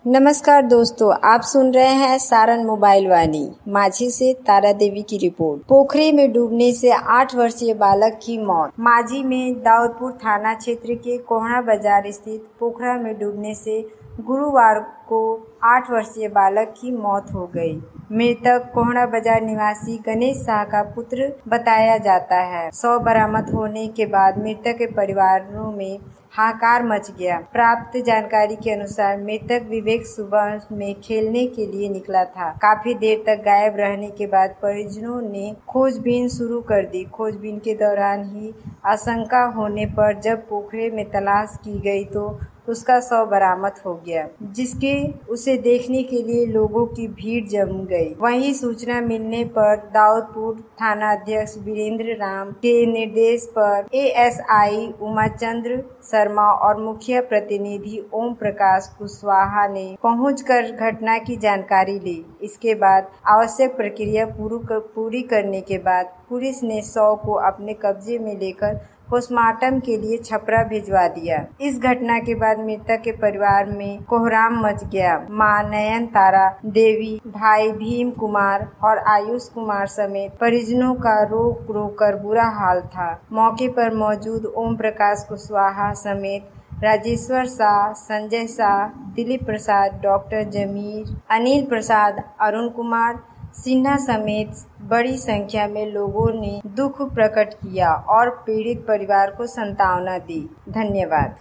नमस्कार दोस्तों, आप सुन रहे हैं सारण मोबाइल वाणी। माझी से तारा देवी की रिपोर्ट। पोखरी में डूबने से 8 वर्षीय बालक की मौत। माझी में दाऊदपुर थाना क्षेत्र के कोहड़ा बाजार स्थित पोखरा में डूबने से गुरुवार को 8 वर्षीय बालक की मौत हो गई। मृतक कोहड़ा बाजार निवासी गणेश शाह का पुत्र बताया जाता है। शव बरामद होने के बाद मृतक के परिवारों में हाहाकार मच गया। प्राप्त जानकारी के अनुसार मृतक विवेक सुबह में खेलने के लिए निकला था। काफी देर तक गायब रहने के बाद परिजनों ने खोजबीन शुरू कर दी। खोजबीन के दौरान ही आशंका होने पर जब पोखरे में तलाश की गई तो उसका शव बरामद हो गया, जिसके उसे देखने के लिए लोगों की भीड़ जम गई। वहीं सूचना मिलने पर दाऊदपुर थानाध्यक्ष वीरेंद्र राम के निर्देश पर एएसआई उमाचंद्र शर्मा और मुखिया प्रतिनिधि ओम प्रकाश कुशवाहा ने पहुंचकर घटना की जानकारी ली। इसके बाद आवश्यक प्रक्रिया पूरी करने के बाद पुलिस ने शव को अपने कब्जे में लेकर पोस्टमार्टम के लिए छपरा भिजवा दिया। इस घटना के बाद मृतक के परिवार में कोहराम मच गया। मां नयन तारा देवी, भाई भीम कुमार और आयुष कुमार समेत परिजनों का रो रो कर बुरा हाल था। मौके पर मौजूद ओम प्रकाश कुशवाहा समेत राजेश्वर शाह, संजय शाह, दिलीप प्रसाद, डॉक्टर जमीर, अनिल प्रसाद, अरुण कुमार सिन्हा समेत बड़ी संख्या में लोगों ने दुख प्रकट किया और पीड़ित परिवार को सांत्वना दी। धन्यवाद।